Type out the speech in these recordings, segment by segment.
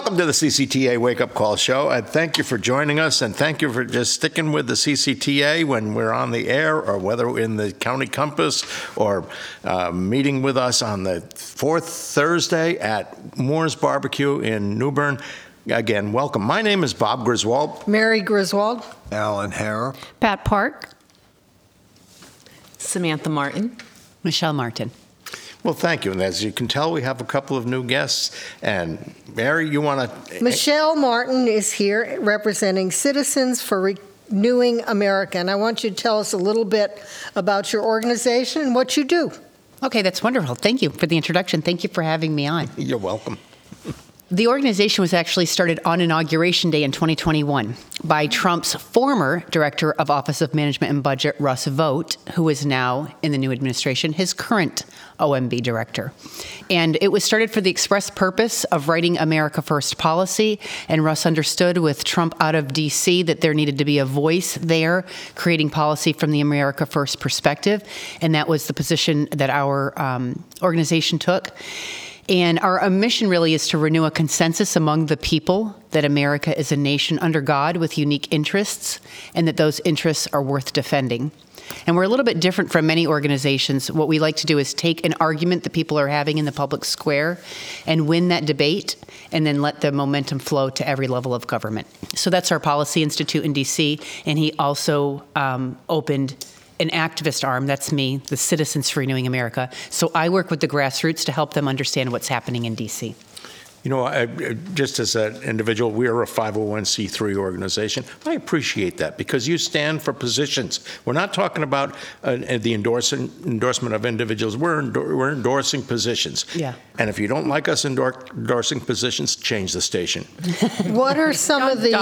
welcome to the CCTA Wake Up Call Show. And thank you for joining us, and thank you for just sticking with the CCTA when we're on the air, or whether in the County Compass, or meeting with us on the fourth Thursday at Moore's Barbecue in New Bern. Again, welcome. My name is Bob Griswold. Mary Griswold. Alan Hara. Pat Park. Samantha Martin. Michelle Martin. Well, thank you. And as you can tell, we have a couple of new guests. And Mary, you want to... Michelle Martin is here representing Citizens for Renewing America. And I want you to tell us a little bit about your organization and what you do. Okay, that's wonderful. Thank you for the introduction. Thank you for having me on. You're welcome. The organization was actually started on Inauguration Day in 2021 by Trump's former Director of Office of Management and Budget, Russ Vought, who is now in the new administration, his current OMB director. And it was started for the express purpose of writing America First policy. And Russ understood with Trump out of D.C. that there needed to be a voice there creating policy from the America First perspective. And that was the position that our organization took. And our mission really is to renew a consensus among the people that America is a nation under God with unique interests, and that those interests are worth defending. And we're a little bit different from many organizations. What we like to do is take an argument that people are having in the public square and win that debate, and then let the momentum flow to every level of government. So that's our Policy Institute in D.C., and he also opened an activist arm, that's me, the Citizens for Renewing America. So I work with the grassroots to help them understand what's happening in D.C. You know, just as an individual, we are a 501c3 organization. I appreciate that because you stand for positions. We're not talking about the endorsement of individuals. We're endorsing positions. Yeah. And if you don't like us endorsing positions, change the station. What are some of the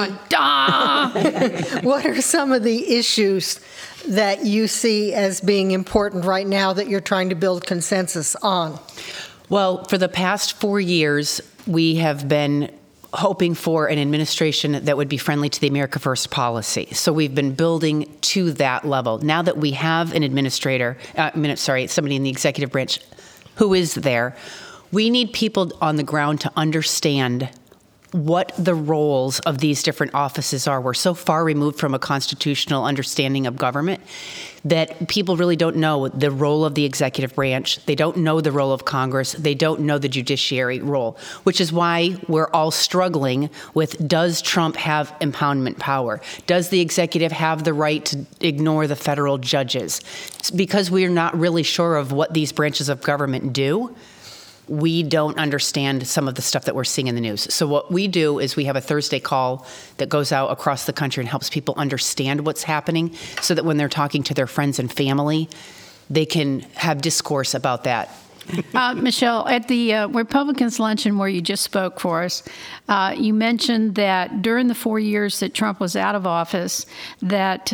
What are some of the issues that you see as being important right now that you're trying to build consensus on? Well, for the past 4 years, we have been hoping for an administration that would be friendly to the America First policy. So we've been building to that level. Now that we have an somebody in the executive branch who is there, we need people on the ground to understand what the roles of these different offices are. We're so far removed from a constitutional understanding of government that people really don't know the role of the executive branch. They don't know the role of Congress. They don't know the judiciary role, which is why we're all struggling with, does Trump have impoundment power? Does the executive have the right to ignore the federal judges? It's because we're not really sure of what these branches of government do. We don't understand some of the stuff that we're seeing in the news. So what we do is we have a Thursday call that goes out across the country and helps people understand what's happening so that when they're talking to their friends and family, they can have discourse about that. Michelle, at the Republicans luncheon where you just spoke for us, you mentioned that during the 4 years that Trump was out of office, that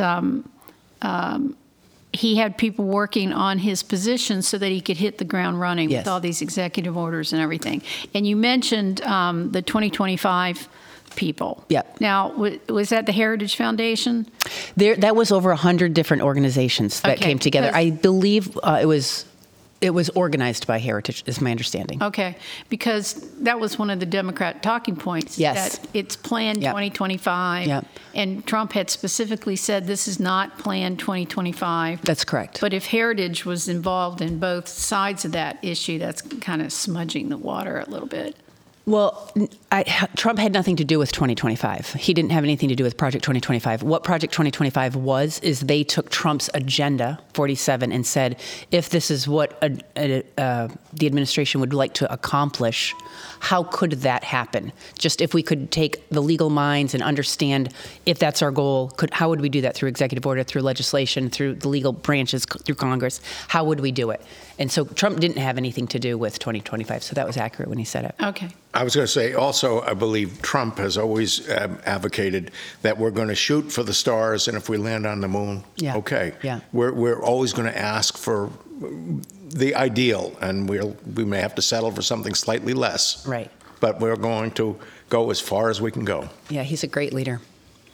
he had people working on his position so that he could hit the ground running with all these executive orders and everything. And you mentioned the 2025 people. Yep. Now, was that the Heritage Foundation? That was over 100 different organizations that came together. I believe it was organized by Heritage, is my understanding. Okay, because that was one of the Democrat talking points. Yes. That it's planned 2025. Yep. And Trump had specifically said this is not planned 2025. That's correct. But if Heritage was involved in both sides of that issue, that's kind of smudging the water a little bit. Well, Trump had nothing to do with 2025. He didn't have anything to do with Project 2025. What Project 2025 is they took Trump's Agenda 47 and said, if this is what the administration would like to accomplish, how could that happen? Just if we could take the legal minds and understand if that's our goal, how would we do that through executive order, through legislation, through the legal branches, through Congress? How would we do it? And so Trump didn't have anything to do with 2025, so that was accurate when he said it. Okay. I was going to say also, I believe Trump has always advocated that we're going to shoot for the stars, and if we land on the moon, okay. Yeah. We're always going to ask for the ideal, and we may have to settle for something slightly less. Right. But we're going to go as far as we can go. Yeah, he's a great leader.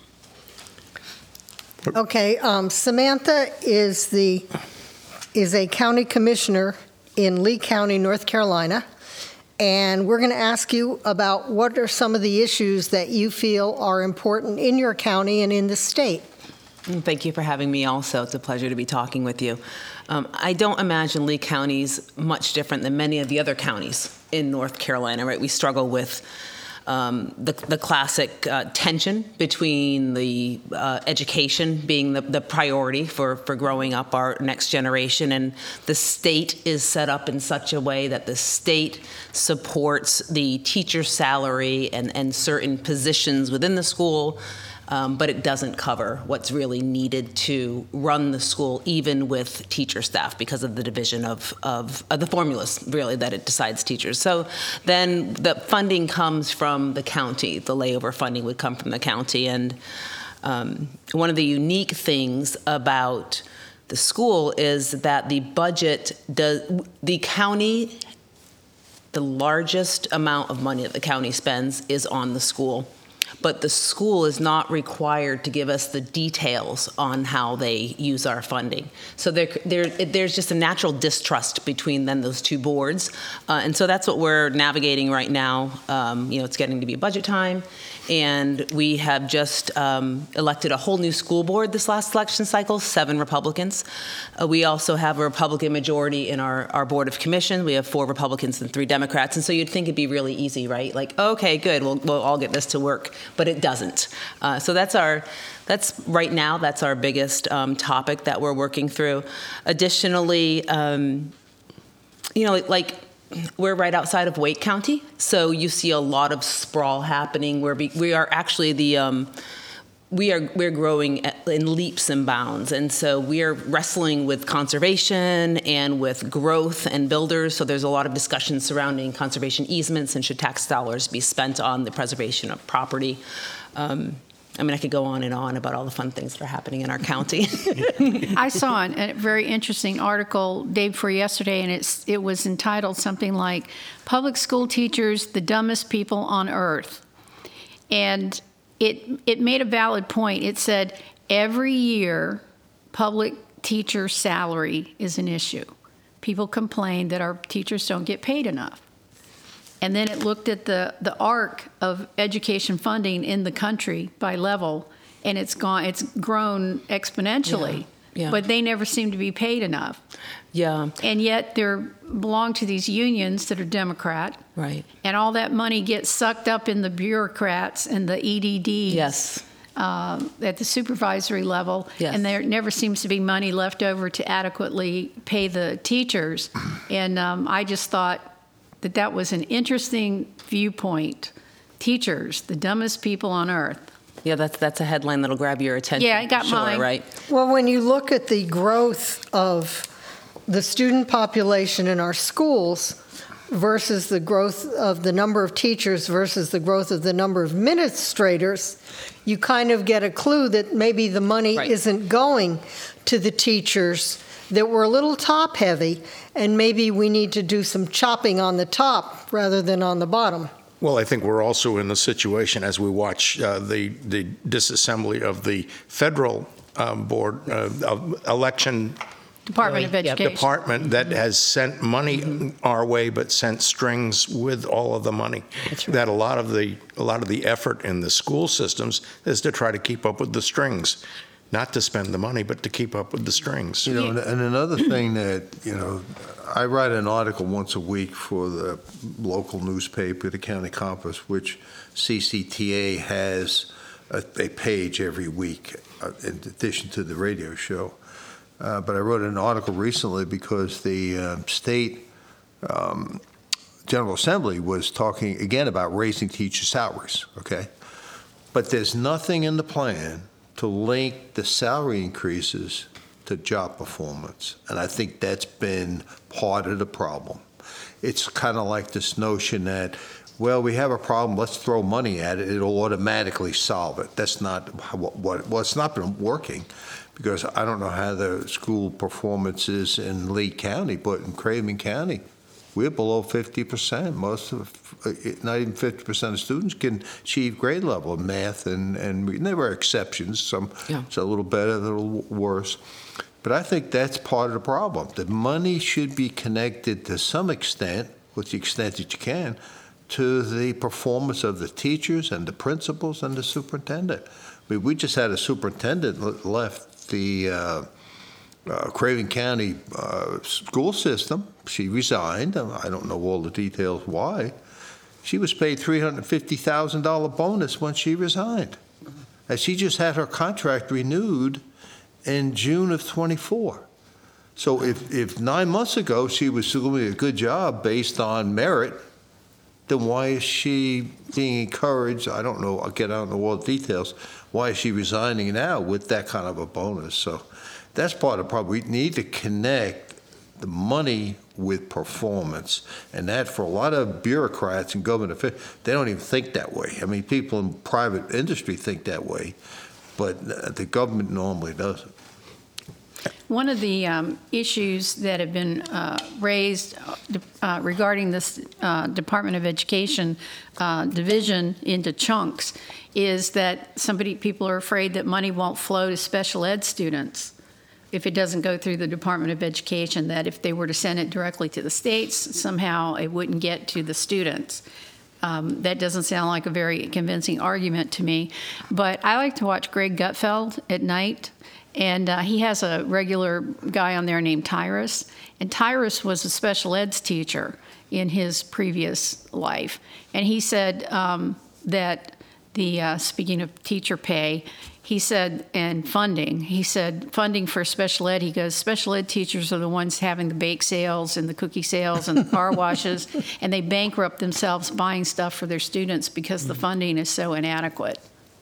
Okay, Samantha is a county commissioner in Lee County, North Carolina, And we're going to ask you about what are some of the issues that you feel are important in your county and in the state. Thank you for having me also. It's a pleasure to be talking with you. I don't imagine Lee County's much different than many of the other counties in North Carolina, right? We struggle with the classic tension between the education being the priority for growing up our next generation, and the state is set up in such a way that the state supports the teacher's salary and certain positions within the school, but it doesn't cover what's really needed to run the school, even with teacher staff, because of the division of the formulas, really, that it decides teachers. So then the funding comes from the county. The layover funding would come from the county. And one of the unique things about the school is that the county, the largest amount of money that the county spends is on the school. But the school is not required to give us the details on how they use our funding. So there's just a natural distrust between those two boards. And so that's what we're navigating right now. It's getting to be budget time. And we have just elected a whole new school board this last election cycle, 7 Republicans. We also have a Republican majority in our Board of Commission. We have 4 Republicans and 3 Democrats. And so you'd think it'd be really easy, right? Like, okay, good, we'll all get this to work. But it doesn't. So that's right now, that's our biggest topic that we're working through. Additionally, we're right outside of Wake County, so you see a lot of sprawl happening. We are actually we're growing in leaps and bounds, and so we are wrestling with conservation and with growth and builders. So there's a lot of discussion surrounding conservation easements and should tax dollars be spent on the preservation of property. I could go on and on about all the fun things that are happening in our county. I saw a very interesting article day before yesterday, and it was entitled something like "Public School Teachers, the Dumbest People on Earth." And it made a valid point. It said every year public teacher salary is an issue. People complain that our teachers don't get paid enough. And then it looked at the arc of education funding in the country by level, and it's grown exponentially. Yeah. But they never seem to be paid enough. Yeah. And yet they belong to these unions that are Democrat. Right. And all that money gets sucked up in the bureaucrats and the EDDs. Yes. At the supervisory level. Yes. And there never seems to be money left over to adequately pay the teachers. And I just thought that was an interesting viewpoint. Teachers, the dumbest people on earth. Yeah, that's a headline that'll grab your attention. Yeah, I got mine. Right? Well, when you look at the growth of the student population in our schools versus the growth of the number of teachers versus the growth of the number of administrators, you kind of get a clue that maybe the money isn't going to the teachers, that we're a little top heavy, and maybe we need to do some chopping on the top rather than on the bottom. Well, I think we're also in the situation as we watch the disassembly of the federal board election Department of Education. Department that has sent money our way, but sent strings with all of the money. That's right. That a lot of the effort in the school systems is to try to keep up with the strings. Not to spend the money, but to keep up with the strings. And another thing that, I write an article once a week for the local newspaper, the County Compass, which CCTA has a page every week in addition to the radio show. But I wrote an article recently because the state General Assembly was talking again about raising teacher salaries, okay? But there's nothing in the plan to link the salary increases to job performance. And I think that's been part of the problem. It's kind of like this notion that, well, we have a problem, let's throw money at it, it'll automatically solve it. That's not well, it's not been working, because I don't know how the school performance is in Lee County, but in Craven County, we're below 50%. Most of, not even 50% of students can achieve grade level in math, and there were exceptions. Some it's a little better, a little worse. But I think that's part of the problem. The money should be connected to some extent with the extent that you can, to the performance of the teachers and the principals and the superintendent. I mean, we just had a superintendent left the Craven County school system. She resigned. I don't know all the details why. She was paid $350,000 bonus when she resigned. And she just had her contract renewed in June of 24. So if 9 months ago she was doing a good job based on merit, then why is she being encouraged? I don't know. I'll get out into all the details. Why is she resigning now with that kind of a bonus? So that's part of the problem. We need to connect the money with performance. And that, for a lot of bureaucrats and government officials, they don't even think that way. I mean, people in private industry think that way, but the government normally doesn't. One of the issues that have been raised regarding this Department of Education division into chunks is that people are afraid that money won't flow to special ed students if it doesn't go through the Department of Education, that if they were to send it directly to the states, somehow it wouldn't get to the students. That doesn't sound like a very convincing argument to me. But I like to watch Greg Gutfeld at night. And he has a regular guy on there named Tyrus. And Tyrus was a special eds teacher in his previous life. And he said that speaking of teacher pay, he said, and funding, he said funding for special ed, he goes, special ed teachers are the ones having the bake sales and the cookie sales and the car washes, and they bankrupt themselves buying stuff for their students because the funding is so inadequate.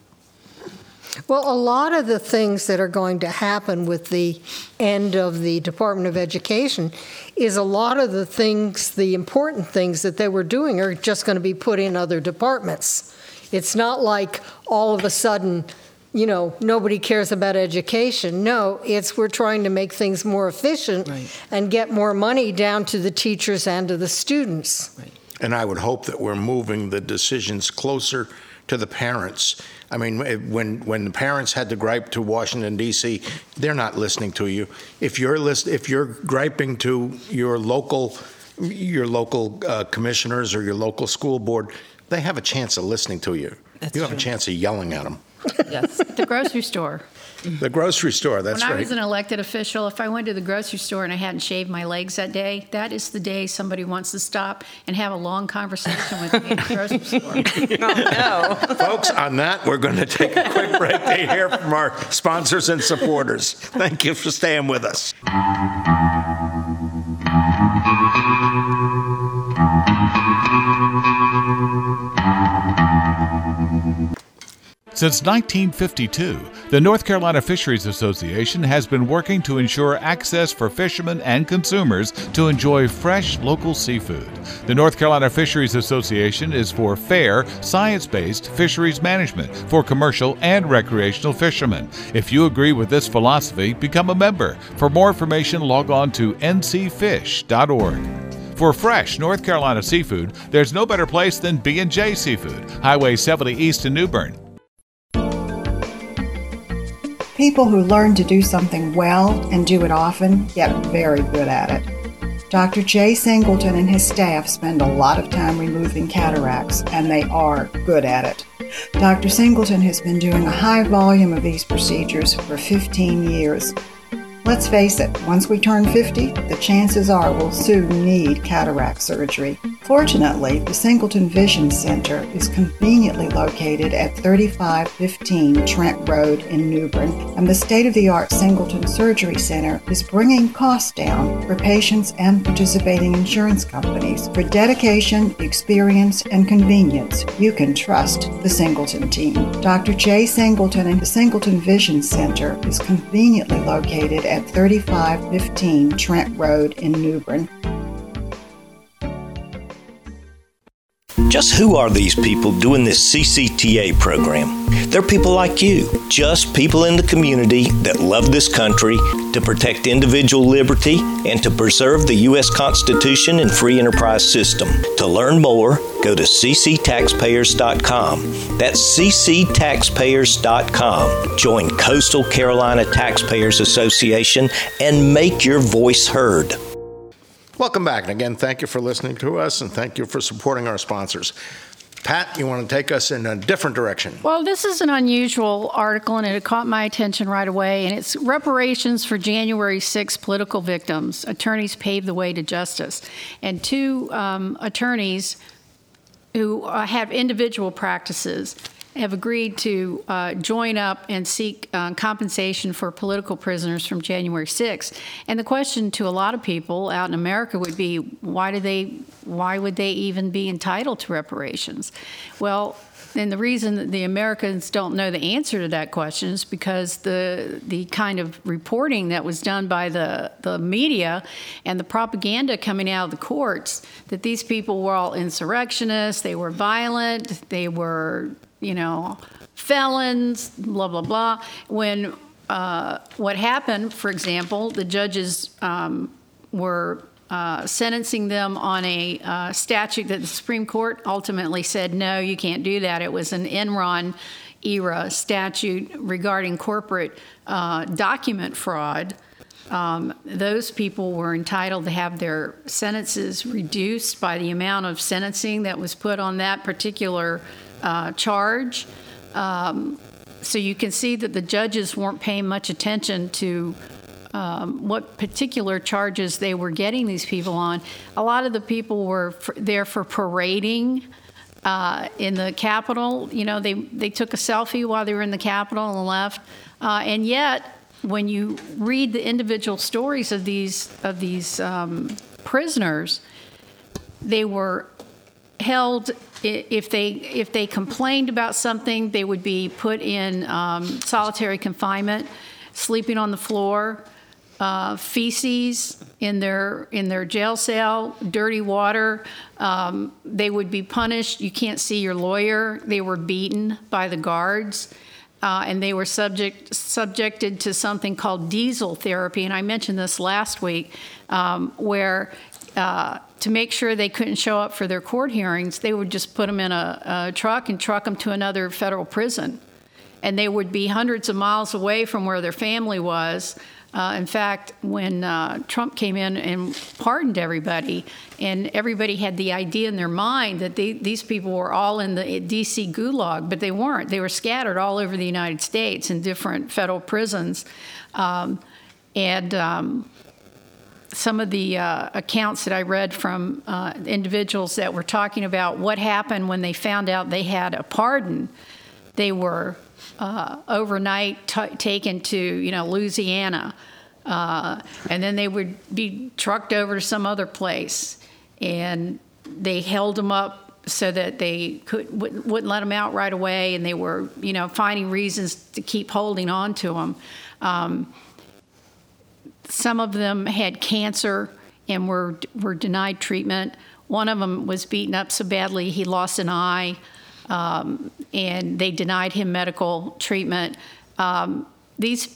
Well, a lot of the things that are going to happen with the end of the Department of Education is a lot of the things, the important things that they were doing are just going to be put in other departments. It's not like all of a sudden, nobody cares about education. No, we're trying to make things more efficient and get more money down to the teachers and to the students. Right. And I would hope that we're moving the decisions closer to the parents. I mean, when the parents had to gripe to Washington, D.C., they're not listening to you. If you're griping to your local commissioners or your local school board, they have a chance of listening to you. You have a chance of yelling at them. Yes. At the grocery store. The grocery store, that's right. When I was an elected official, if I went to the grocery store and I hadn't shaved my legs that day, that is the day somebody wants to stop and have a long conversation with me at the grocery store. Oh, no. Folks, on that, we're going to take a quick break to hear from our sponsors and supporters. Thank you for staying with us. Since 1952, the North Carolina Fisheries Association has been working to ensure access for fishermen and consumers to enjoy fresh local seafood. The North Carolina Fisheries Association is for fair, science-based fisheries management for commercial and recreational fishermen. If you agree with this philosophy, become a member. For more information, log on to ncfish.org. For fresh North Carolina seafood, there's no better place than B&J Seafood, Highway 70 East in New Bern. People who learn to do something well and do it often get very good at it. Dr. Jay Singleton and his staff spend a lot of time removing cataracts, and they are good at it. Dr. Singleton has been doing a high volume of these procedures for 15 years. Let's face it, once we turn 50, the chances are we'll soon need cataract surgery. Fortunately, the Singleton Vision Center is conveniently located at 3515 Trent Road in New Bern, and the state-of-the-art Singleton Surgery Center is bringing costs down for patients and participating insurance companies. For dedication, experience, and convenience, you can trust the Singleton team. Dr. Jay Singleton and the Singleton Vision Center is conveniently located at 3515 Trent Road in New Bern. Just who are these people doing this CCTA program? They're people like you, just people in the community that love this country, to protect individual liberty, and to preserve the U.S. Constitution and free enterprise system. To learn more, go to cctaxpayers.com. That's cctaxpayers.com. Join Coastal Carolina Taxpayers Association and make your voice heard. Welcome back. And again, thank you for listening to us, and thank you for supporting our sponsors. Pat, you want to take us in a different direction? Well, this is an unusual article, and it caught my attention right away, and it's reparations for January 6 political victims. Attorneys pave the way to justice. And two attorneys who have individual practices have agreed to join up and seek compensation for political prisoners from January 6th. And the question to a lot of people out in America would be, why would they even be entitled to reparations? Well, and the reason that the Americans don't know the answer to that question is because the kind of reporting that was done by the media and the propaganda coming out of the courts that these people were all insurrectionists, they were violent, they were, felons, blah, blah, blah. When what happened, for example, the judges were sentencing them on a statute that the Supreme Court ultimately said, no, you can't do that. It was an Enron era statute regarding corporate document fraud. Those people were entitled to have their sentences reduced by the amount of sentencing that was put on that particular charge. So you can see that the judges weren't paying much attention to what particular charges they were getting these people on. A lot of the people were there for parading in the Capitol. They took a selfie while they were in the Capitol and left. And yet, when you read the individual stories of these prisoners, they were held. If they complained about something, they would be put in solitary confinement, sleeping on the floor, feces in their jail cell, dirty water. They would be punished. You can't see your lawyer. They were beaten by the guards, and they were subjected to something called diesel therapy. And I mentioned this last week, where to make sure they couldn't show up for their court hearings, they would just put them in a truck and truck them to another federal prison. And they would be hundreds of miles away from where their family was. In fact, when Trump came in and pardoned everybody, and everybody had the idea in their mind that these people were all in the D.C. gulag, but they weren't. They were scattered all over the United States in different federal prisons. Some of the accounts that I read from individuals that were talking about what happened when they found out they had a pardon, they were overnight taken to Louisiana, and then they would be trucked over to some other place, and they held them up so that they wouldn't let them out right away, and they were finding reasons to keep holding on to them. Some of them had cancer and were denied treatment. One of them was beaten up so badly he lost an eye, and they denied him medical treatment. The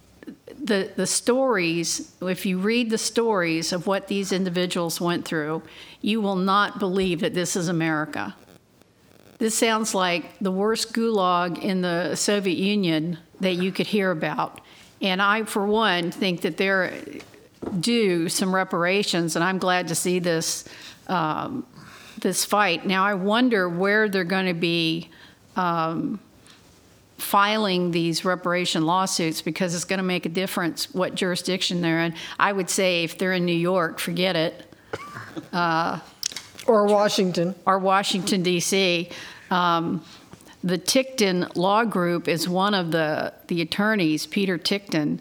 stories, if you read the stories of what these individuals went through, you will not believe that this is America. This sounds like the worst gulag in the Soviet Union that you could hear about. And I, for one, think that they're due some reparations, and I'm glad to see this fight. Now, I wonder where they're going to be filing these reparation lawsuits, because it's going to make a difference what jurisdiction they're in. I would say if they're in New York, forget it. Or Washington. Or Washington, D.C. The Tickton Law Group is one of the attorneys, Peter Tickton.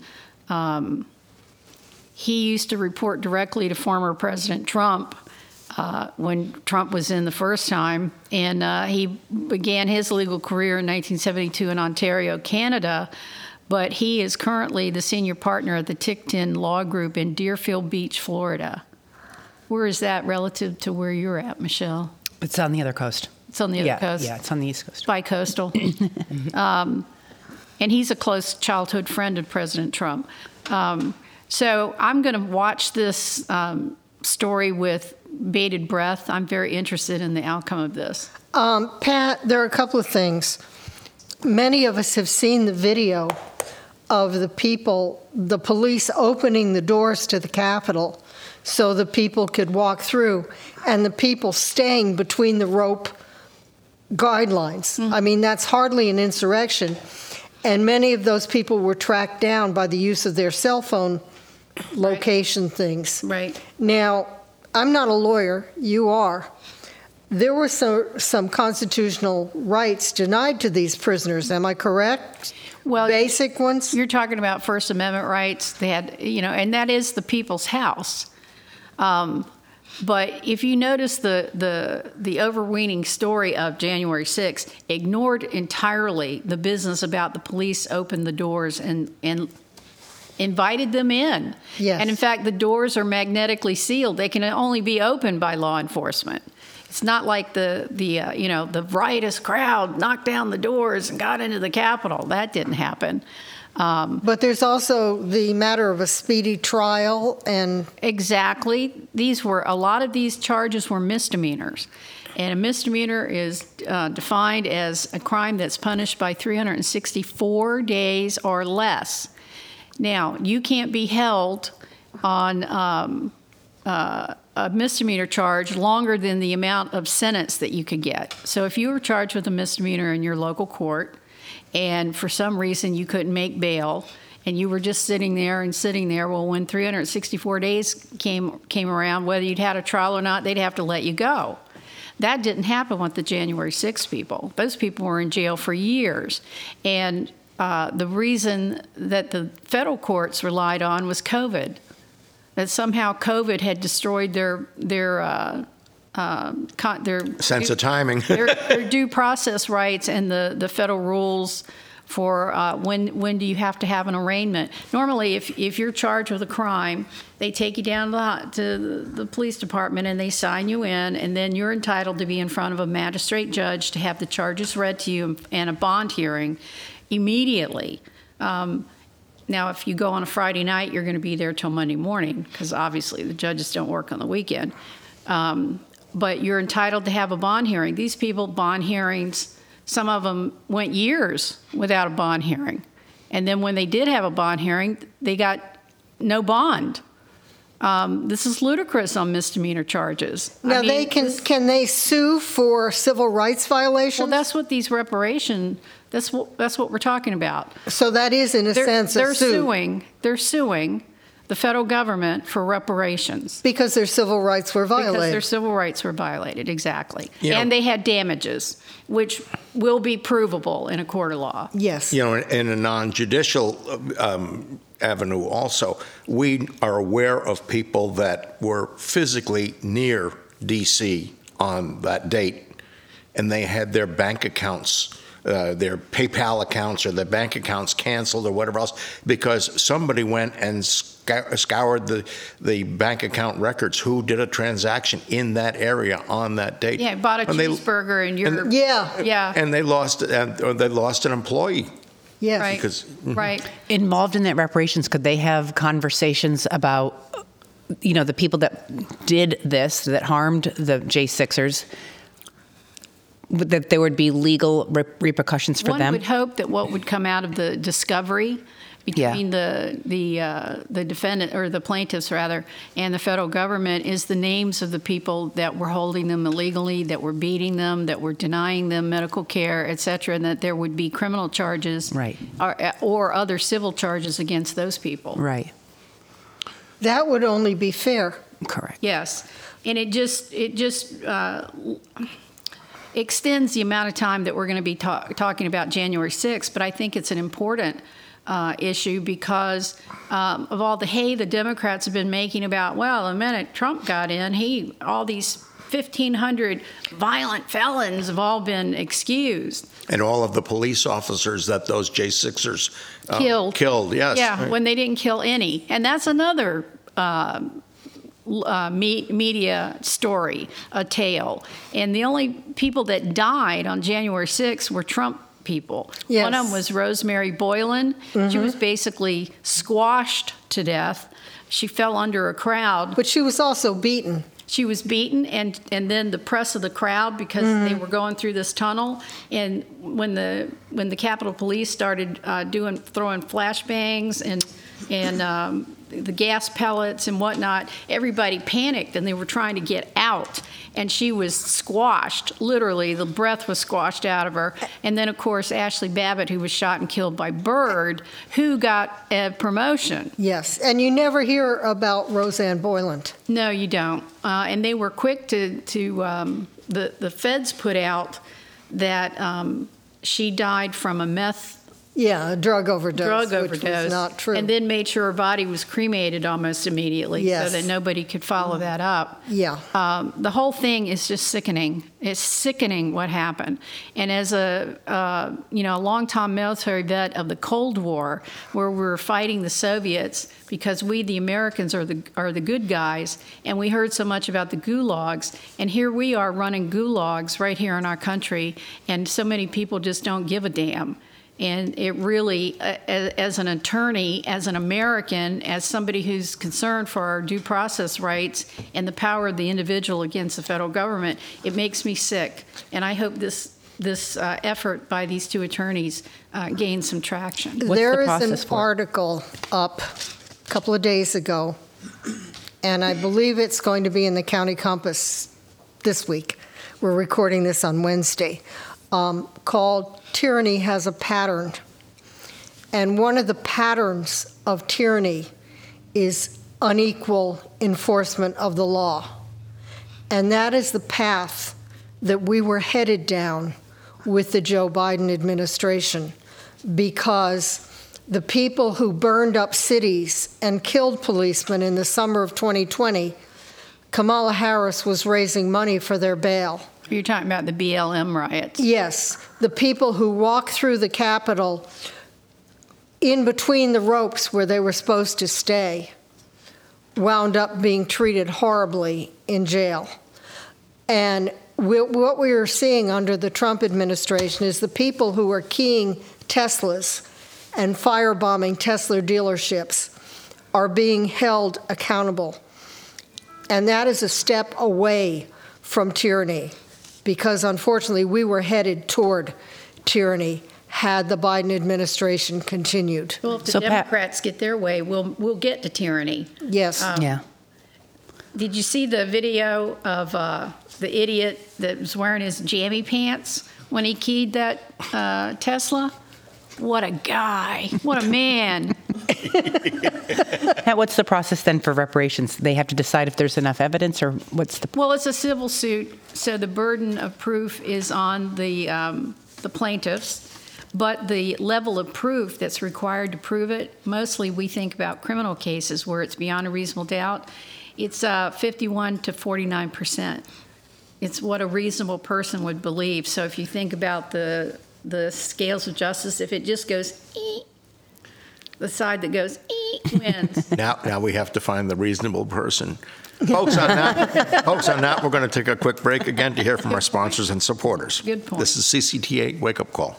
He used to report directly to former President Trump when Trump was in the first time, and he began his legal career in 1972 in Ontario, Canada, but he is currently the senior partner at the Tickton Law Group in Deerfield Beach, Florida. Where is that relative to where you're at, Michelle? It's on the other coast. It's on the other coast? Yeah, it's on the East Coast. Bi-coastal. And he's a close childhood friend of President Trump. So I'm going to watch this story with bated breath. I'm very interested in the outcome of this. Pat, there are a couple of things. Many of us have seen the video of the police opening the doors to the Capitol so the people could walk through, and the people staying between the rope guidelines. I mean, that's hardly an insurrection. And many of those people were tracked down by the use of their cell phone location things. Right. Now, I'm not a lawyer, you are. There were some constitutional rights denied to these prisoners, am I correct? Well, basic ones? You're talking about First Amendment rights. They had, and that is the people's house. But if you notice the overweening story of January 6th, ignored entirely the business about the police opened the doors and invited them in. Yes. And in fact, the doors are magnetically sealed. They can only be opened by law enforcement. It's not like the riotous crowd knocked down the doors and got into the Capitol. That didn't happen. But there's also the matter of a speedy trial and... Exactly. A lot of these charges were misdemeanors. And a misdemeanor is defined as a crime that's punished by 364 days or less. Now, you can't be held on a misdemeanor charge longer than the amount of sentence that you could get. So if you were charged with a misdemeanor in your local court, and for some reason you couldn't make bail, and you were just sitting there, well, when 364 days came around, whether you'd had a trial or not, they'd have to let you go. That didn't happen with the January 6th people. Those people were in jail for years. And the reason that the federal courts relied on was COVID. That somehow COVID had destroyed their sense of timing. their due process rights and the federal rules for when do you have to have an arraignment. Normally, if you're charged with a crime, they take you down to the police department and they sign you in, and then you're entitled to be in front of a magistrate judge to have the charges read to you and a bond hearing immediately. Now, if you go on a Friday night, you're going to be there till Monday morning, because obviously the judges don't work on the weekend. But you're entitled to have a bond hearing. These people, bond hearings, some of them went years without a bond hearing. And then when they did have a bond hearing, they got no bond. This is ludicrous on misdemeanor charges. Now, can they sue for civil rights violations? Well, that's what these that's what we're talking about. So that is, in a sense, a sue. They're suing the federal government for reparations. Because their civil rights were violated. Because their civil rights were violated, exactly. And they had damages, which will be provable in a court of law. Yes. In a non-judicial avenue also, we are aware of people that were physically near D.C. on that date, and they had their bank accounts, their PayPal accounts or their bank accounts canceled or whatever else, because somebody went and scoured the bank account records. Who did a transaction in that area on that date? Yeah, bought a cheeseburger in your... Yeah. And they lost an employee. Yes. Right. Right. Involved in that reparations, could they have conversations about, the people that did this, that harmed the J6ers, that there would be legal repercussions for them? One would hope that what would come out of the discovery between the defendant, or the plaintiffs rather, and the federal government is the names of the people that were holding them illegally, that were beating them, that were denying them medical care, et cetera, and that there would be criminal charges, right, or other civil charges against those people. Right. That would only be fair. Correct. Yes, and it just extends the amount of time that we're going to be talking about January 6th, but I think it's an important issue because of all the hay the Democrats have been making about, well, the minute Trump got in, all these 1,500 violent felons have all been excused. And all of the police officers that those J6ers killed, yes. Yeah, right. When they didn't kill any. And that's another media story, a tale. And the only people that died on January 6th were Trump people. Yes. One of them was Rosemary Boylan. Mm-hmm. She was basically squashed to death. She fell under a crowd. But she was also beaten. She was beaten, and then the press of the crowd, because they were going through this tunnel. And when the Capitol Police started throwing flashbangs and the gas pellets and whatnot, everybody panicked and they were trying to get out. And she was squashed, literally, the breath was squashed out of her. And then, of course, Ashley Babbitt, who was shot and killed by Byrd, who got a promotion. Yes, and you never hear about Roseanne Boyland. No, you don't. And they were quick to the feds put out that she died from a a drug overdose. Which was not true. And then made sure her body was cremated almost immediately, so that nobody could follow that up. Yeah. The whole thing is just sickening. It's sickening what happened. And as a long-time military vet of the Cold War, where we were fighting the Soviets because we, the Americans, are the good guys, and we heard so much about the gulags, and here we are running gulags right here in our country, and so many people just don't give a damn. And it really, as an attorney, as an American, as somebody who's concerned for our due process rights and the power of the individual against the federal government, it makes me sick. And I hope this effort by these two attorneys gains some traction. There is an article up a couple of days ago, and I believe it's going to be in the County Compass this week. We're recording this on Wednesday. Called Tyranny Has a Pattern. And one of the patterns of tyranny is unequal enforcement of the law. And that is the path that we were headed down with the Joe Biden administration, because the people who burned up cities and killed policemen in the summer of 2020, Kamala Harris was raising money for their bail. You're talking about the BLM riots. Yes, the people who walked through the Capitol in between the ropes where they were supposed to stay wound up being treated horribly in jail. And what we are seeing under the Trump administration is the people who are keying Teslas and firebombing Tesla dealerships are being held accountable. And that is a step away from tyranny, because unfortunately we were headed toward tyranny had the Biden administration continued. Well, if the Democrats get their way, we'll get to tyranny. Yes. Yeah. Did you see the video of the idiot that was wearing his jammy pants when he keyed that Tesla? What a guy. What a man. Now, what's the process then for reparations? They have to decide if there's enough evidence, or what's the... Well, it's a civil suit, so the burden of proof is on the plaintiffs, but the level of proof that's required to prove it, mostly we think about criminal cases where it's beyond a reasonable doubt, it's 51 to 49%. It's what a reasonable person would believe. So if you think about the scales of justice, if it just goes, the side that goes, wins. Now we have to find the reasonable person. Folks, on that, we're going to take a quick break again to hear from our sponsors and supporters. Good point. This is CCTA Wake Up Call.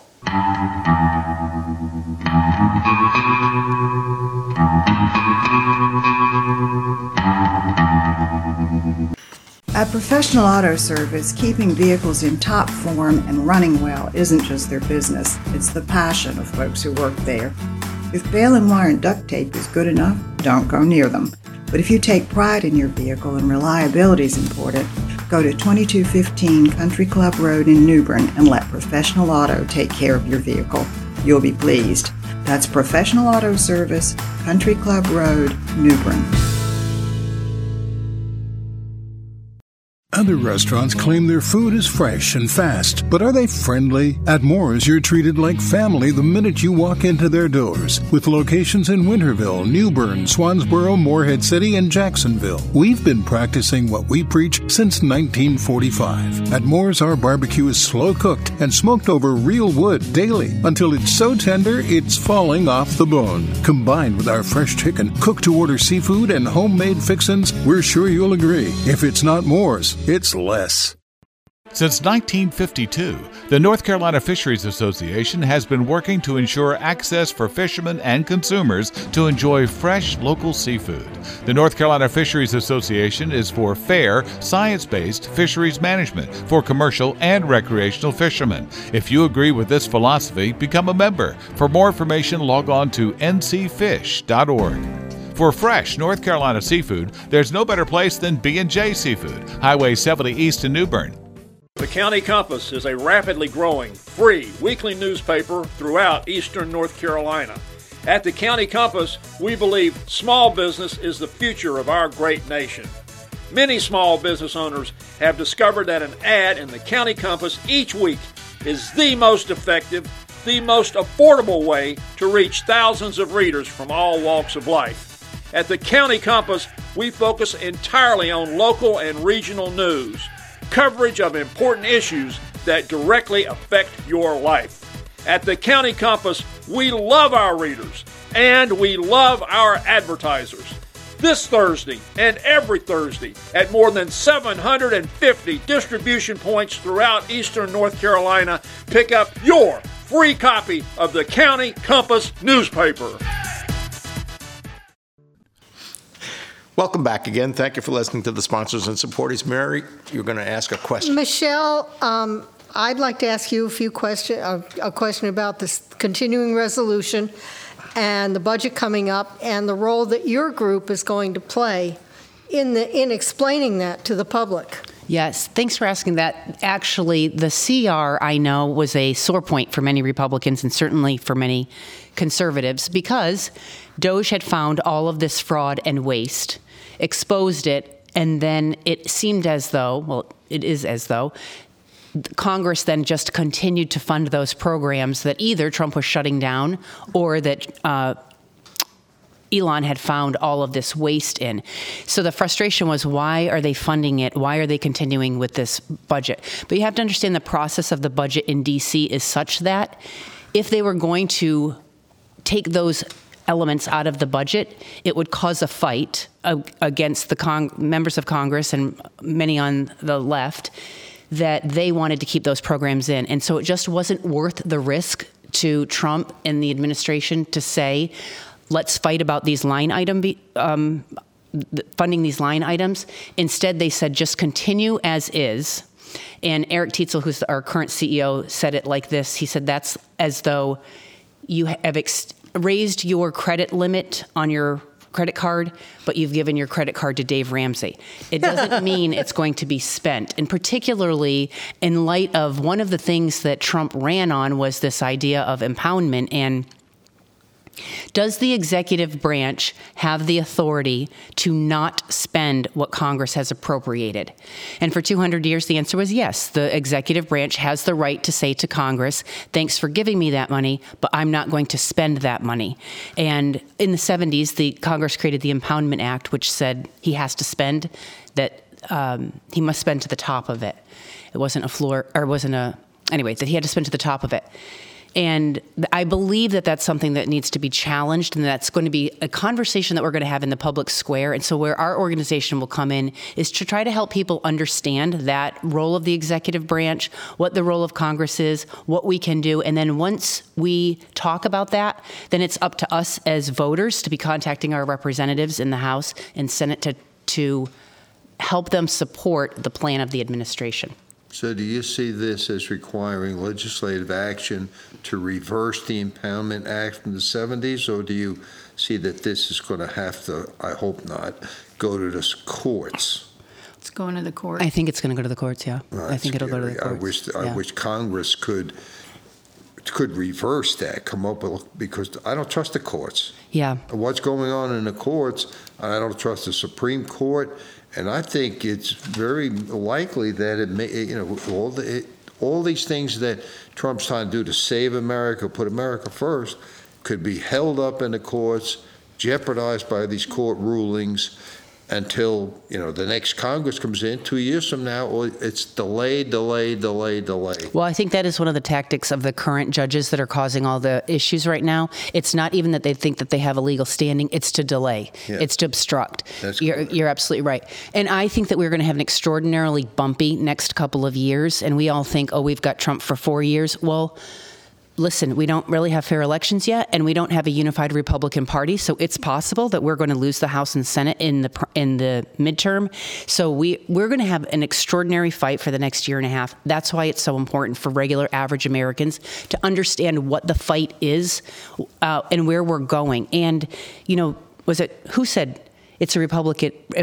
At Professional Auto Service, keeping vehicles in top form and running well isn't just their business, it's the passion of folks who work there. If baling wire and duct tape is good enough, don't go near them. But if you take pride in your vehicle and reliability is important, go to 2215 Country Club Road in New Bern and let Professional Auto take care of your vehicle. You'll be pleased. That's Professional Auto Service, Country Club Road, New Bern. Other restaurants claim their food is fresh and fast, but are they friendly? At Moore's, you're treated like family the minute you walk into their doors. With locations in Winterville, New Bern, Swansboro, Morehead City, and Jacksonville. We've been practicing what we preach since 1945. At Moore's, our barbecue is slow-cooked and smoked over real wood daily until it's so tender it's falling off the bone. Combined with our fresh chicken, cooked-to-order seafood, and homemade fixins, we're sure you'll agree. If it's not Moore's, it's less. Since 1952, the North Carolina Fisheries Association has been working to ensure access for fishermen and consumers to enjoy fresh local seafood. The North Carolina Fisheries Association is for fair, science-based fisheries management for commercial and recreational fishermen. If you agree with this philosophy, become a member. For more information, log on to ncfish.org. For fresh North Carolina seafood, there's no better place than B&J Seafood, Highway 70 East in New Bern. The County Compass is a rapidly growing, free weekly newspaper throughout eastern North Carolina. At the County Compass, we believe small business is the future of our great nation. Many small business owners have discovered that an ad in the County Compass each week is the most effective, the most affordable way to reach thousands of readers from all walks of life. At the County Compass, we focus entirely on local and regional news, coverage of important issues that directly affect your life. At the County Compass, we love our readers and we love our advertisers. This Thursday and every Thursday at more than 750 distribution points throughout eastern North Carolina, pick up your free copy of the County Compass newspaper. Welcome back again. Thank you for listening to the sponsors and supporters. Mary, you're going to ask a question. Michelle, I'd like to ask you a question about this continuing resolution and the budget coming up and the role that your group is going to play in explaining that to the public. Yes, thanks for asking that. Actually, the CR, I know, was a sore point for many Republicans and certainly for many conservatives because DOJ had found all of this fraud and waste, exposed it, and then it seemed as though, well, it is as though, Congress then just continued to fund those programs that either Trump was shutting down or that Elon had found all of this waste in. So the frustration was, why are they funding it? Why are they continuing with this budget? But you have to understand the process of the budget in D.C. is such that if they were going to take those elements out of the budget, it would cause a fight against the members of Congress and many on the left that they wanted to keep those programs in. And so it just wasn't worth the risk to Trump and the administration to say, let's fight about these line item funding these line items. Instead, they said, just continue as is. And Eric Teitzel, who's our current CEO, said it like this. He said, that's as though you have raised your credit limit on your credit card, but you've given your credit card to Dave Ramsey. It doesn't mean it's going to be spent. And particularly in light of one of the things that Trump ran on was this idea of impoundment. And does the executive branch have the authority to not spend what Congress has appropriated? And for 200 years, the answer was yes. The executive branch has the right to say to Congress, thanks for giving me that money, but I'm not going to spend that money. And in the 70s, the Congress created the Impoundment Act, which said he has to spend, that he must spend to the top of it. It wasn't a floor, or wasn't a, anyway, that he had to spend to the top of it. And I believe that that's something that needs to be challenged, and that's going to be a conversation that we're going to have in the public square. And so where our organization will come in is to try to help people understand that role of the executive branch, what the role of Congress is, what we can do. And then once we talk about that, then it's up to us as voters to be contacting our representatives in the House and Senate to help them support the plan of the administration. So do you see this as requiring legislative action to reverse the Impoundment Act from the 70s, or do you see that this is going to have to, I hope not, go to the courts? It's going to the courts. I think it's going to go to the courts, yeah. I think it'll go to the courts. I wish Congress could reverse that, come up with, because I don't trust the courts. Yeah. What's going on in the courts, I don't trust the Supreme Court. And I think it's very likely that it may, all these things that Trump's trying to do to save America, put America first, could be held up in the courts, jeopardized by these court rulings until, the next Congress comes in 2 years from now, or it's delay. Well, I think that is one of the tactics of the current judges that are causing all the issues right now. It's not even that they think that they have a legal standing, it's to delay. Yeah. It's to obstruct. You're absolutely right. And I think that we're going to have an extraordinarily bumpy next couple of years, and we all think, we've got Trump for 4 years. Well, listen, we don't really have fair elections yet, and we don't have a unified Republican Party, so it's possible that we're going to lose the House and Senate in the midterm. So we're going to have an extraordinary fight for the next year and a half. That's why it's so important for regular, average Americans to understand what the fight is and where we're going. And, who said it's a republic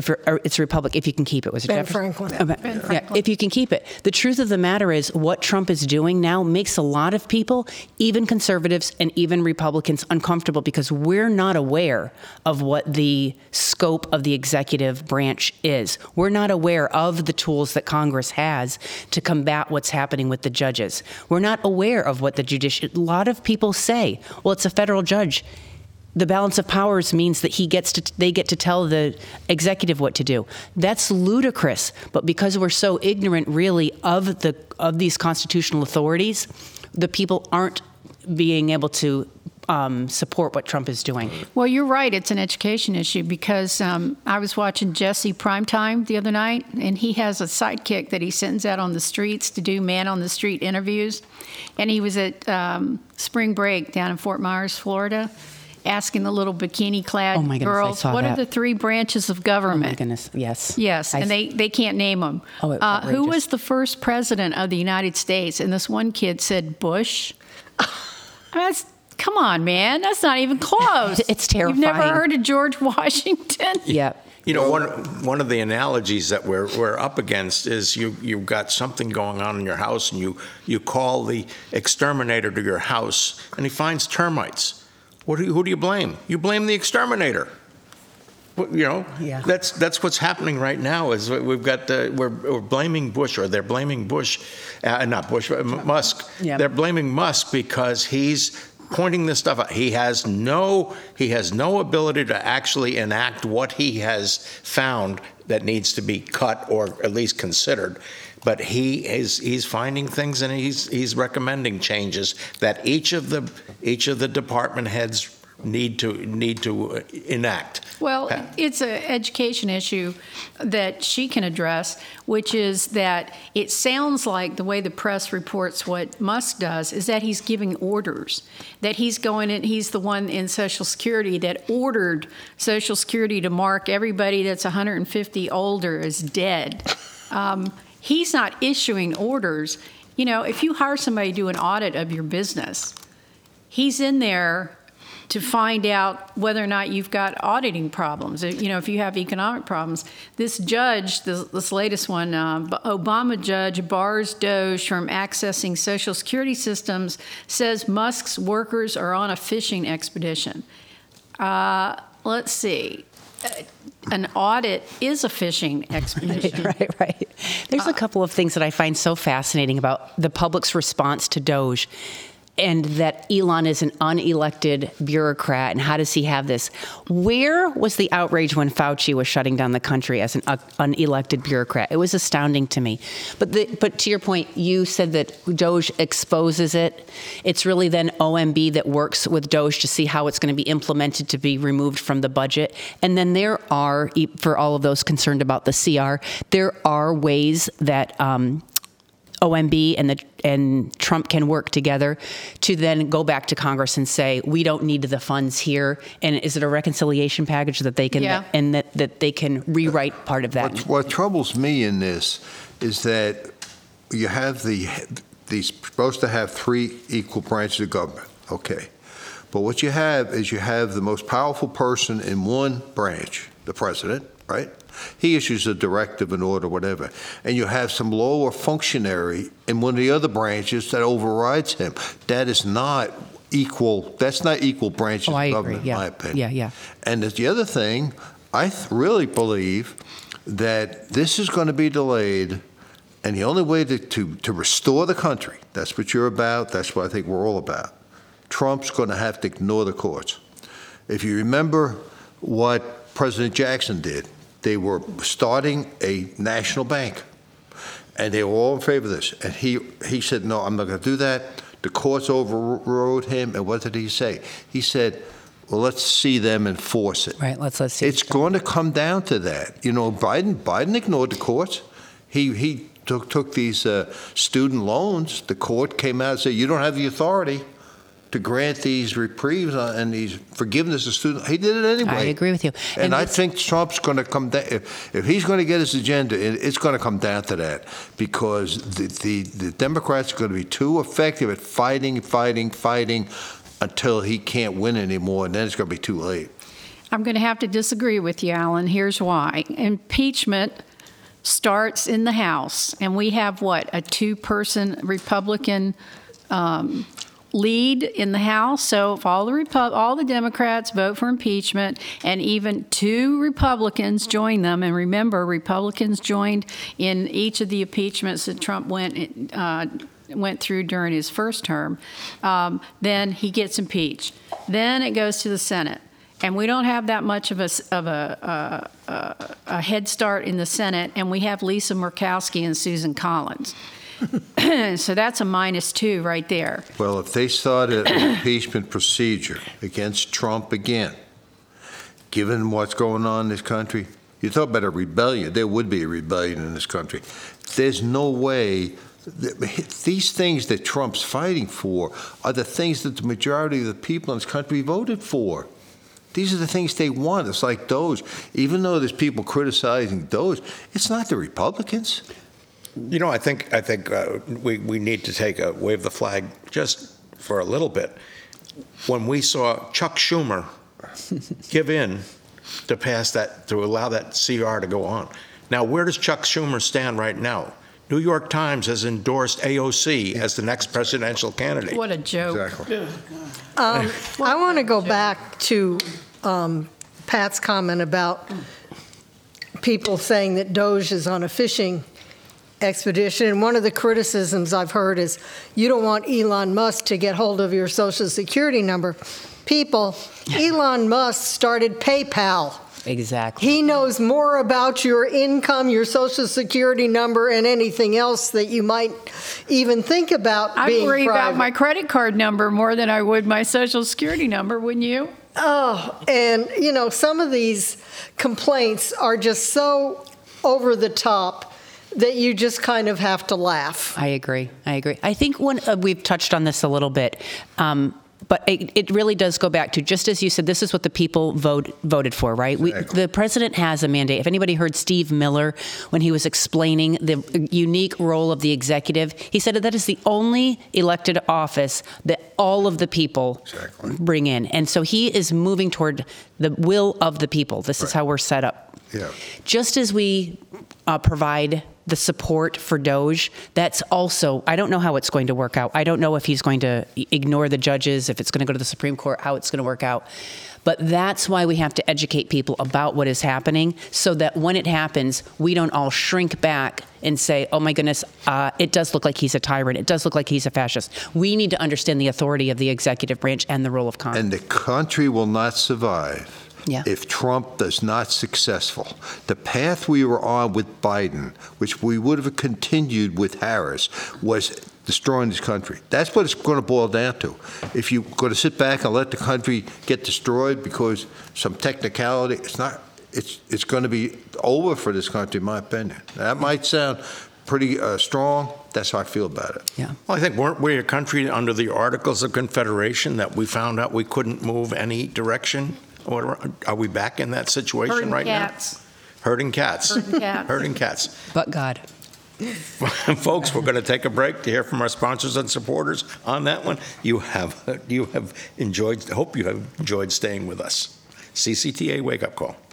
if you can keep it? Was it Ben Jefferson? Franklin. Ben Franklin. Yeah, if you can keep it. The truth of the matter is what Trump is doing now makes a lot of people, even conservatives and even Republicans, uncomfortable because we're not aware of what the scope of the executive branch is. We're not aware of the tools that Congress has to combat what's happening with the judges. We're not aware of what a lot of people say, well, it's a federal judge. The balance of powers means that they get to tell the executive what to do. That's ludicrous. But because we're so ignorant, really, of these constitutional authorities, the people aren't being able to support what Trump is doing. Well, you're right. It's an education issue because I was watching Jesse Primetime the other night, and he has a sidekick that he sends out on the streets to do man-on-the-street interviews. And he was at spring break down in Fort Myers, Florida, asking the little bikini-clad girls, what are the 3 branches of government? Oh, my goodness, yes. Yes, and they can't name them. Oh, who was the first president of the United States? And this one kid said Bush. Come on, man. That's not even close. It's terrifying. You've never heard of George Washington? Yeah. You know, one of the analogies that we're up against is you've got something going on in your house, and you call the exterminator to your house, and he finds termites. Who do you blame? You blame the exterminator. Yeah. That's what's happening right now. Is we've got we're blaming Bush, or they're blaming Bush, not Bush, Musk. Yeah. They're blaming Musk because he's pointing this stuff out. He has no ability to actually enact what he has found that needs to be cut or at least considered. But he's finding things, and he's recommending changes that each of the department heads need to enact. Well, it's an education issue that she can address, which is that it sounds like the way the press reports what Musk does is that he's giving orders, that he's going in, he's the one in Social Security that ordered Social Security to mark everybody that's 150 older as dead. He's not issuing orders. You know, if you hire somebody to do an audit of your business, he's in there to find out whether or not you've got auditing problems. You know, if you have economic problems. This judge, this latest one, Obama judge bars Doge from accessing Social Security systems, says Musk's workers are on a fishing expedition. Let's see. An audit is a fishing expedition. Right. There's a couple of things that I find so fascinating about the public's response to Doge, and that Elon is an unelected bureaucrat, and how does he have this? Where was the outrage when Fauci was shutting down the country as an unelected bureaucrat? It was astounding to me. But to your point, you said that Doge exposes it. It's really then OMB that works with Doge to see how it's going to be implemented to be removed from the budget. And then there are, for all of those concerned about the CR, there are ways that OMB and Trump can work together to then go back to Congress and say, we don't need the funds here. And is it a reconciliation package that they can, and that they can rewrite part of that? What troubles me in this is that you have these supposed to have 3 equal branches of government, okay. But what you have is you have the most powerful person in one branch, the president, right? He issues a directive, an order, whatever. And you have some lower functionary in one of the other branches that overrides him. That is not equal. That's not equal branches of government, in my opinion. Yeah. And the other thing, I really believe that this is going to be delayed, and the only way to restore the country, that's what you're about, that's what I think we're all about. Trump's going to have to ignore the courts. If you remember what President Jackson did, they were starting a national bank, and they were all in favor of this. And he said, no, I'm not going to do that. The courts overrode him, and what did he say? He said, well, let's see them enforce it. Right, let's see. It's going to come down to that. You know, Biden ignored the courts. He took these student loans. The court came out and said, you don't have the authority to grant these reprieves and these forgiveness to students. He did it anyway. I agree with you. And I think Trump's going to come down. If he's going to get his agenda, it's going to come down to that, because the Democrats are going to be too effective at fighting until he can't win anymore, and then it's going to be too late. I'm going to have to disagree with you, Alan. Here's why. Impeachment starts in the House, and we have, a two-person Republican lead in the House. So if all the Democrats vote for impeachment and even two Republicans join them, and remember, Republicans joined in each of the impeachments that Trump went through during his first term, then he gets impeached. Then it goes to the Senate. And we don't have that much of a head start in the Senate, and we have Lisa Murkowski and Susan Collins. So that's a -2 right there. Well, if they started an impeachment procedure against Trump again, given what's going on in this country, you talk about a rebellion. There would be a rebellion in this country. There's no way. These things that Trump's fighting for are the things that the majority of the people in this country voted for. These are the things they want. It's like DOGE. Even though there's people criticizing DOGE, it's not the Republicans. You know, I think we need to wave the flag just for a little bit. When we saw Chuck Schumer give in to pass that, to allow that CR to go on. Now, where does Chuck Schumer stand right now? New York Times has endorsed AOC as the next presidential candidate. What a joke. Exactly. I want to go back to Pat's comment about people saying that DOGE is on a fishing expedition. And one of the criticisms I've heard is you don't want Elon Musk to get hold of your Social Security number. People, Elon Musk started PayPal. Exactly. He knows more about your income, your Social Security number, and anything else that you might even think about being I'd worry private. about my credit card number more than I would my Social Security number, wouldn't you? Oh, and, some of these complaints are just so over the top that you just kind of have to laugh. I agree. I think we've touched on this a little bit, but it really does go back to, just as you said, this is what the people voted for, right? Exactly. The president has a mandate. If anybody heard Steve Miller when he was explaining the unique role of the executive, he said that is the only elected office that all of the people bring in. And so he is moving toward the will of the people. This is how we're set up. Yeah. Just as we provide the support for DOGE, that's also, I don't know how it's going to work out. I don't know if he's going to ignore the judges, if it's going to go to the Supreme Court, how it's going to work out. But that's why we have to educate people about what is happening, so that when it happens, we don't all shrink back and say, oh my goodness, it does look like he's a tyrant. It does look like he's a fascist. We need to understand the authority of the executive branch and the role of Congress. And the country will not survive if Trump is not successful. The path we were on with Biden, which we would have continued with Harris, was destroying this country. That's what it's going to boil down to. If you're going to sit back and let the country get destroyed because some technicality, it's going to be over for this country, in my opinion. That might sound pretty strong. That's how I feel about it. Yeah. Well, I think, weren't we a country under the Articles of Confederation that we found out we couldn't move any direction? Or are we back in that situation right now? Herding cats. Herding cats. But God. Folks, we're going to take a break to hear from our sponsors and supporters on that one. You have enjoyed, hope you have enjoyed staying with us. CCTA Wake Up Call.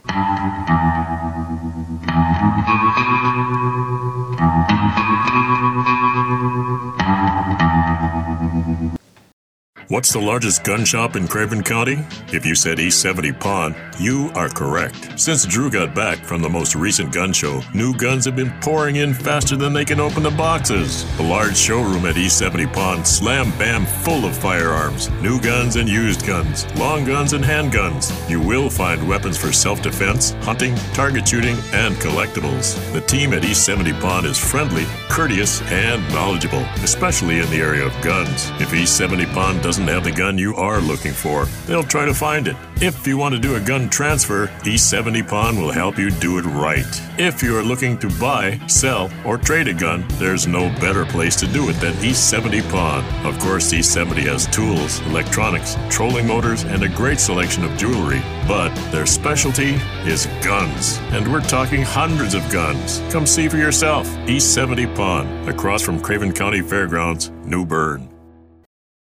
What's the largest gun shop in Craven County? If you said East 70 Pond, you are correct. Since Drew got back from the most recent gun show, new guns have been pouring in faster than they can open the boxes. The large showroom at East 70 Pond, slam bam full of firearms, new guns and used guns, long guns and handguns. You will find weapons for self-defense, hunting, target shooting, and collectibles. The team at East 70 Pond is friendly, courteous, and knowledgeable, especially in the area of guns. If East 70 Pond doesn't have the gun you are looking for, they'll try to find it. If you want to do a gun transfer, East 70 Pond will help you do it right. If you are looking to buy, sell, or trade a gun, there's no better place to do it than East 70 Pond. Of course, East 70 has tools, electronics, trolling motors, and a great selection of jewelry. But their specialty is guns. And we're talking hundreds of guns. Come see for yourself. East 70 Pond, across from Craven County Fairgrounds, New Bern.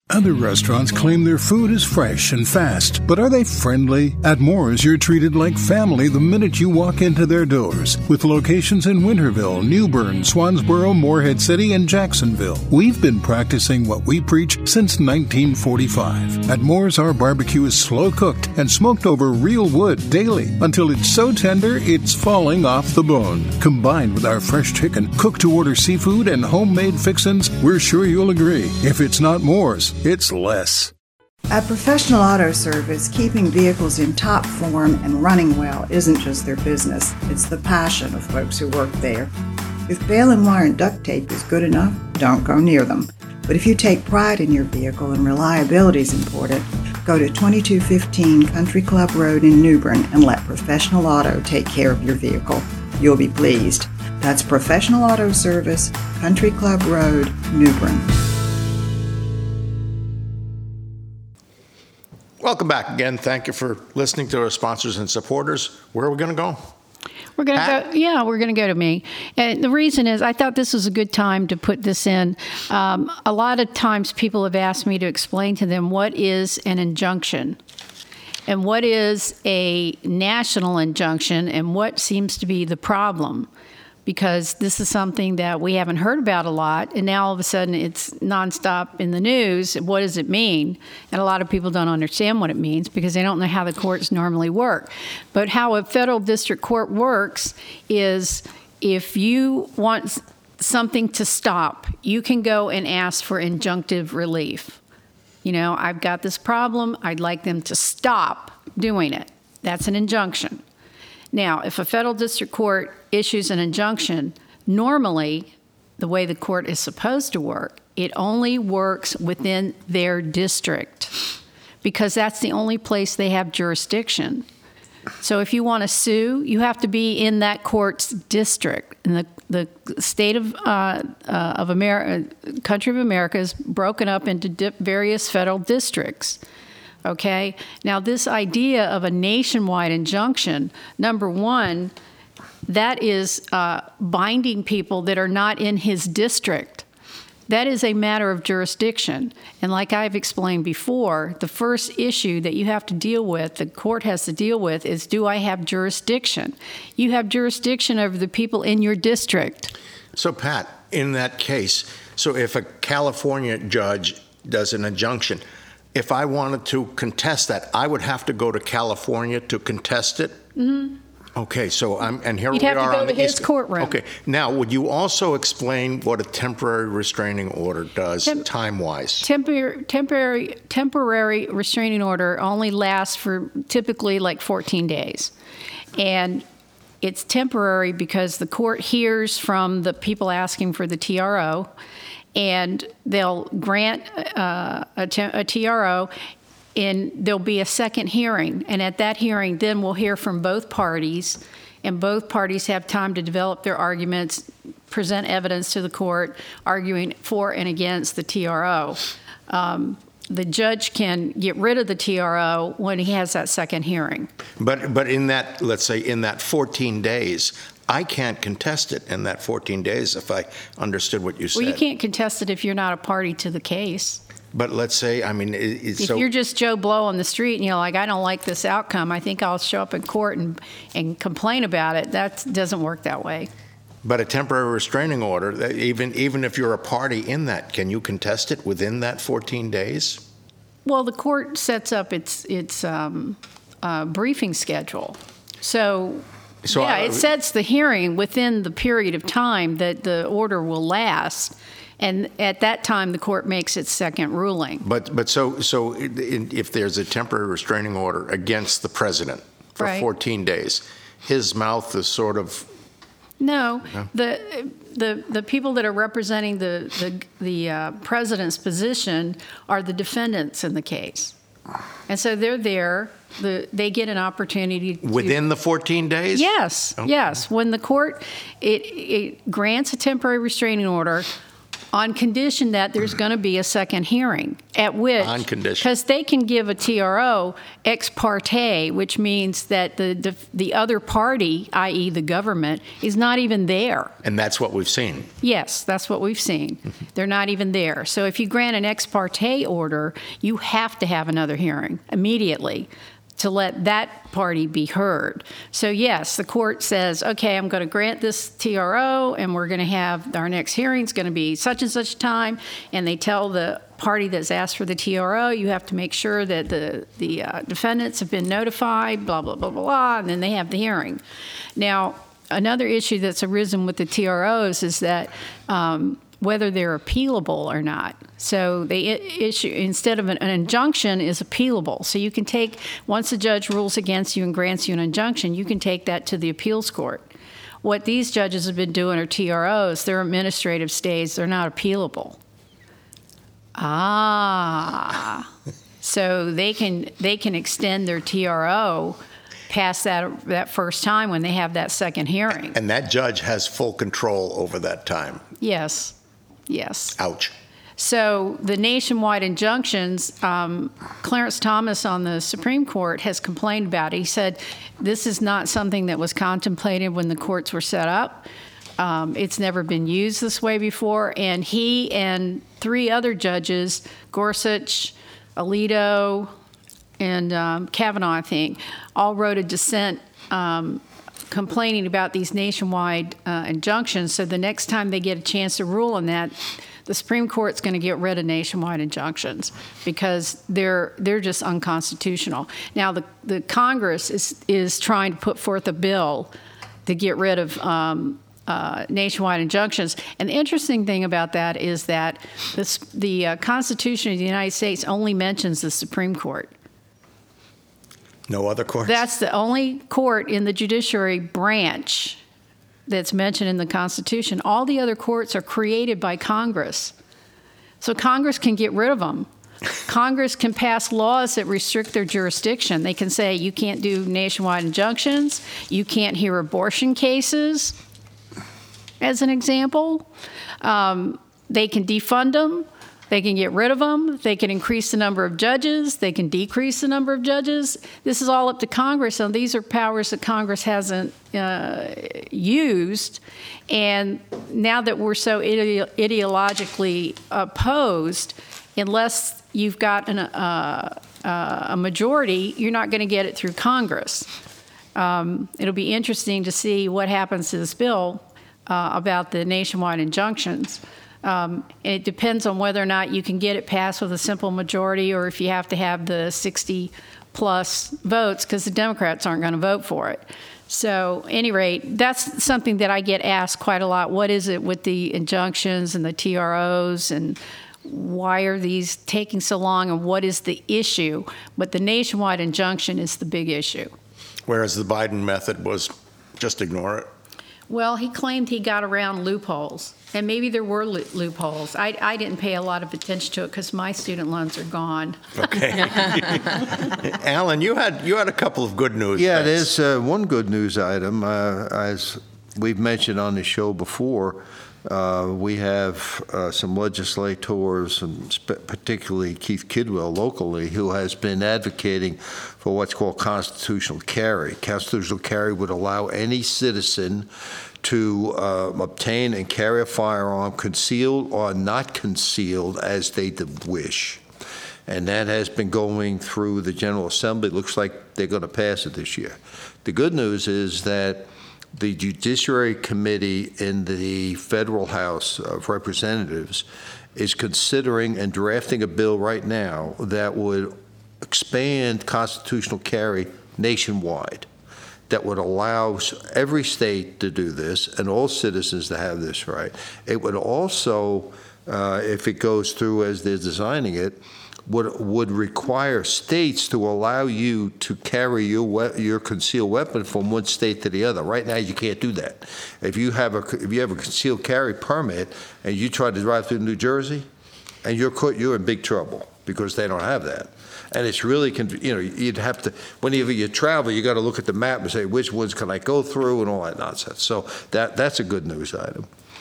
Other restaurants claim their food is fresh and fast, but are they friendly? At Moore's, you're treated like family the minute you walk into their doors. With locations in Winterville, New Bern, Swansboro, Morehead City, and Jacksonville, we've been practicing what we preach since 1945. At Moore's, our barbecue is slow cooked and smoked over real wood daily until it's so tender it's falling off the bone. Combined with our fresh chicken, cooked-to-order seafood, and homemade fixins, we're sure you'll agree. If it's not Moore's, it's less. At Professional Auto Service, keeping vehicles in top form and running well isn't just their business, it's the passion of folks who work there. If bale and wire and duct tape is good enough, don't go near them. But if you take pride in your vehicle and reliability is important, go to 2215 Country Club Road in New Bern and let Professional Auto take care of your vehicle. You'll be pleased. That's Professional Auto Service, Country Club Road, New Bern. Welcome back again. Thank you for listening to our sponsors and supporters. Where are we going to go? We're going to go. Yeah, we're going to go to me. And the reason is I thought this was a good time to put this in. A lot of times people have asked me to explain to them what is an injunction and what is a national injunction and what seems to be the problem. Because this is something that we haven't heard about a lot, and now all of a sudden it's nonstop in the news. What does it mean? And a lot of people don't understand what it means because they don't know how the courts normally work. But how a federal district court works is if you want something to stop, you can go and ask for injunctive relief. You know, I've got this problem. I'd like them to stop doing it. That's an injunction. Now, if a federal district court issues an injunction, normally, the way the court is supposed to work, it only works within their district because that's the only place they have jurisdiction. So if you want to sue, you have to be in that court's district. And the state of America, country of America is broken up into various federal districts. Okay, now this idea of a nationwide injunction, number one, that is binding people that are not in his district. That is a matter of jurisdiction. And like I've explained before, the first issue that you have to deal with, the court has to deal with, is do I have jurisdiction? You have jurisdiction over the people in your district. So, Pat, in that case, so if a California judge does an injunction, if I wanted to contest that, I would have to go to California to contest it? Mm-hmm. Okay, so and here You'd we have are to go on to the his East. courtroom. Okay, now would you also explain what a temporary restraining order does time-wise? Temporary restraining order only lasts for typically like 14 days. And it's temporary because the court hears from the people asking for the TRO, and they'll grant a TRO, and there'll be a second hearing. And at that hearing, then we'll hear from both parties, and both parties have time to develop their arguments, present evidence to the court, arguing for and against the TRO. The judge can get rid of the TRO when he has that second hearing. But in that, let's say, in that 14 days, I can't contest it in that 14 days if I understood what you said. Well, you can't contest it if you're not a party to the case. But let's say, I mean, if you're just Joe Blow on the street and you're like, I don't like this outcome, I think I'll show up in court and complain about it. That doesn't work that way. But a temporary restraining order, even if you're a party in that, can you contest it within that 14 days? Well, the court sets up its briefing schedule. So it sets the hearing within the period of time that the order will last. And at that time, the court makes its second ruling. But so if there's a temporary restraining order against the president for 14 days, his mouth is sort of... No, the people that are representing the president's position are the defendants in the case. And so they're there. They get an opportunity to... Within the 14 days? Yes, okay. Yes. When the court, it grants a temporary restraining order, on condition that there's going to be a second hearing, at which, On condition. because they can give a TRO ex parte, which means that the other party, i.e. the government, is not even there. And that's what we've seen. Yes, that's what we've seen. They're not even there. So if you grant an ex parte order, you have to have another hearing immediately to let that party be heard. So yes, the court says, okay, I'm going to grant this TRO, and we're going to have, our next hearing's going to be such and such time, and they tell the party that's asked for the TRO, you have to make sure that the defendants have been notified, blah, blah, blah, blah, blah, and then they have the hearing. Now, another issue that's arisen with the TROs is that whether they're appealable or not. So they issue, instead of an injunction, is appealable. So you can take, once the judge rules against you and grants you an injunction, you can take that to the appeals court. What these judges have been doing are TROs. They're administrative stays. They're not appealable. So they can extend their TRO past that first time when they have that second hearing. And that judge has full control over that time. Yes. Ouch. So the nationwide injunctions, Clarence Thomas on the Supreme Court has complained about it. He said this is not something that was contemplated when the courts were set up. It's never been used this way before. And he and 3 other judges, Gorsuch, Alito, and Kavanaugh, I think, all wrote a dissent complaining about these nationwide injunctions. So the next time they get a chance to rule on that, the Supreme Court's going to get rid of nationwide injunctions because they're just unconstitutional. Now the Congress is trying to put forth a bill to get rid of nationwide injunctions. And the interesting thing about that is that the Constitution of the United States only mentions the Supreme Court. No other courts? That's the only court in the judiciary branch that's mentioned in the Constitution. All the other courts are created by Congress. So Congress can get rid of them. Congress can pass laws that restrict their jurisdiction. They can say you can't do nationwide injunctions, you can't hear abortion cases, as an example. They can defund them. They can get rid of them. They can increase the number of judges. They can decrease the number of judges. This is all up to Congress, and these are powers that Congress hasn't used. And now that we're so ideologically opposed, unless you've got a majority, you're not going to get it through Congress. It'll be interesting to see what happens to this bill about the nationwide injunctions. It depends on whether or not you can get it passed with a simple majority or if you have to have the 60-plus votes because the Democrats aren't going to vote for it. So, at any rate, that's something that I get asked quite a lot. What is it with the injunctions and the TROs and why are these taking so long and what is the issue? But the nationwide injunction is the big issue. Whereas the Biden method was just ignore it. Well, he claimed he got around loopholes, and maybe there were loopholes. I didn't pay a lot of attention to it because my student loans are gone. Okay. Alan, you had a couple of good news. Yeah, there's one good news item. As we've mentioned on the show before, we have some legislators, and particularly Keith Kidwell locally, who has been advocating for what's called constitutional carry. Constitutional carry would allow any citizen to obtain and carry a firearm, concealed or not concealed, as they wish. And that has been going through the General Assembly. It looks like they're going to pass it this year. The good news is that the Judiciary Committee in the Federal House of Representatives is considering and drafting a bill right now that would expand constitutional carry nationwide, that would allow every state to do this and all citizens to have this right. It would also, if it goes through as they're designing it, would require states to allow you to carry your concealed weapon from one state to the other. Right now, you can't do that. If you have a concealed carry permit and you try to drive through New Jersey, and you're in big trouble because they don't have that. And it's really, you'd have to, whenever you travel, you got to look at the map and say, which ones can I go through and all that nonsense. So that's a good news item.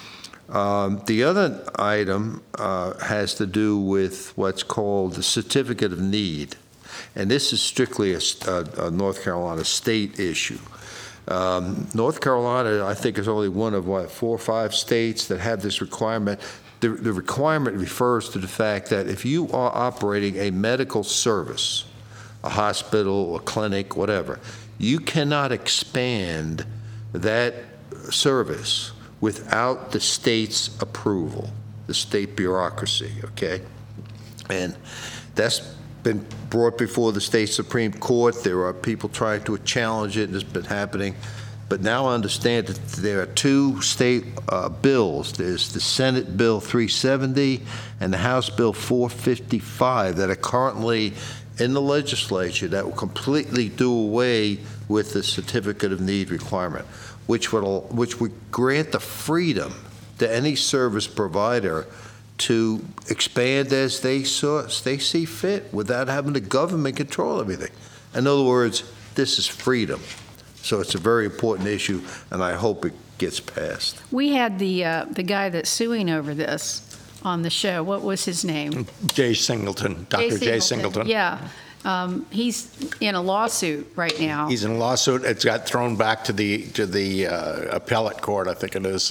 The other item has to do with what's called the Certificate of Need. And this is strictly a North Carolina state issue. North Carolina, I think, is only one of, 4 or 5 states that have this requirement. The requirement refers to the fact that if you are operating a medical service, a hospital, a clinic, whatever, you cannot expand that service without the state's approval, the state bureaucracy, okay? And that's been brought before the state Supreme Court. There are people trying to challenge it, and it's been happening. But now I understand that there are 2 state bills. There's the Senate Bill 370 and the House Bill 455 that are currently in the legislature that will completely do away with the Certificate of Need requirement, which would grant the freedom to any service provider to expand as they see fit without having the government control everything. In other words, this is freedom. So it's a very important issue, and I hope it gets passed. We had the guy that's suing over this on the show. What was his name? Jay Singleton, Dr. Jay Singleton. Yeah. He's in a lawsuit right now. He's in a lawsuit. It's got thrown back to the appellate court, I think it is.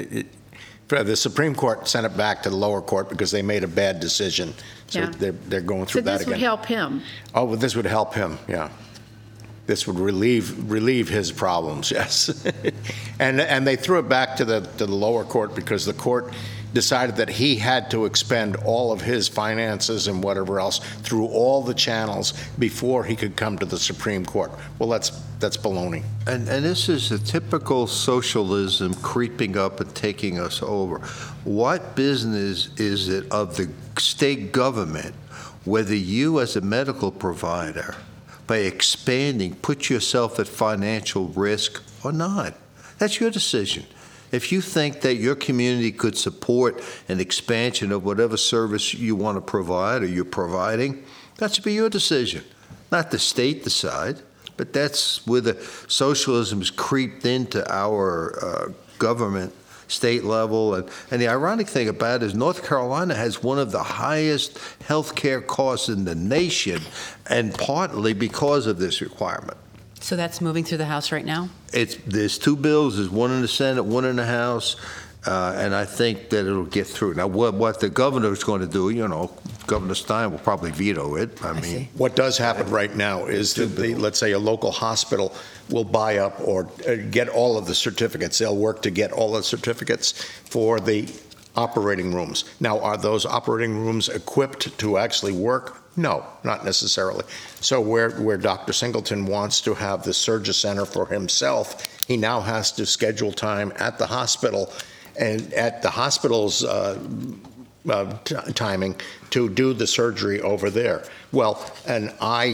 The Supreme Court sent it back to the lower court because they made a bad decision. So Yeah. they're going through that again. So this would help him. Oh, well, this would help him, yeah. This would relieve his problems, yes. and they threw it back to the lower court because the court decided that he had to expend all of his finances and whatever else through all the channels before he could come to the Supreme Court. Well, that's baloney. And this is a typical socialism creeping up and taking us over. What business is it of the state government whether you as a medical provider, by expanding, put yourself at financial risk or not? That's your decision. If you think that your community could support an expansion of whatever service you want to provide or you're providing, that should be your decision. Not the state decide, but that's where the socialism has creeped into our government, state level. And the ironic thing about it is North Carolina has one of the highest health care costs in the nation, and partly because of this requirement. So that's moving through the House right now? There's 2 bills. There's one in the Senate, one in the House, and I think that it'll get through. Now, what the governor is going to do, Governor Stein will probably veto it. I mean, what does happen right now is that let's say a local hospital will buy up or get all of the certificates. They'll work to get all the certificates for the operating rooms. Now, are those operating rooms equipped to actually work? No, not necessarily. So where Dr. Singleton wants to have the Surgery Center for himself, he now has to schedule time at the hospital and at the hospital's timing to do the surgery over there. Well, a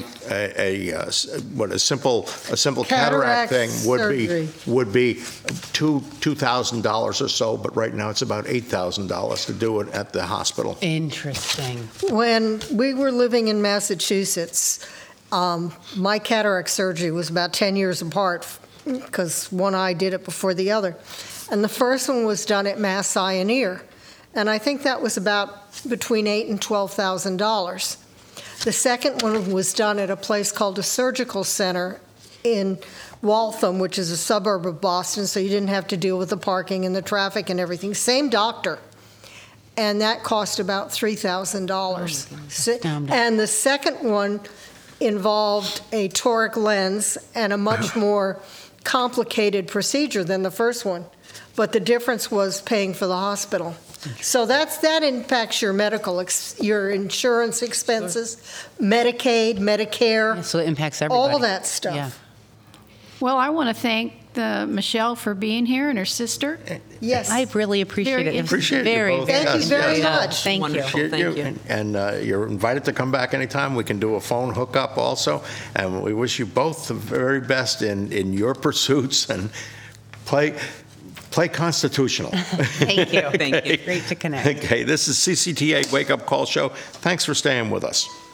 simple cataract thing would be $2,000 or so, but right now it's about $8,000 to do it at the hospital. Interesting. When we were living in Massachusetts, my cataract surgery was about 10 years apart because one eye did it before the other. And the first one was done at Mass Eye and Ear. And I think that was about between $8,000 and $12,000. The second one was done at a place called a surgical center in Waltham, which is a suburb of Boston, so you didn't have to deal with the parking and the traffic and everything. Same doctor. And that cost about $3,000. And the second one involved a toric lens and a much more complicated procedure than the first one. But the difference was paying for the hospital. So that impacts your your insurance expenses, Medicaid, Medicare. Yeah, so it impacts everybody. All of that stuff. Yeah. Well, I want to thank Michelle for being here and her sister. Yes. I really appreciate it. Appreciate very, you both. Thank you very much. Thank Wonderful. you. Thank you. And you're invited to come back anytime. We can do a phone hookup also. And we wish you both the very best in your pursuits and play constitutional. Thank you. Thank you. Great to connect. Okay, this is CCTA Wake Up Call Show. Thanks for staying with us.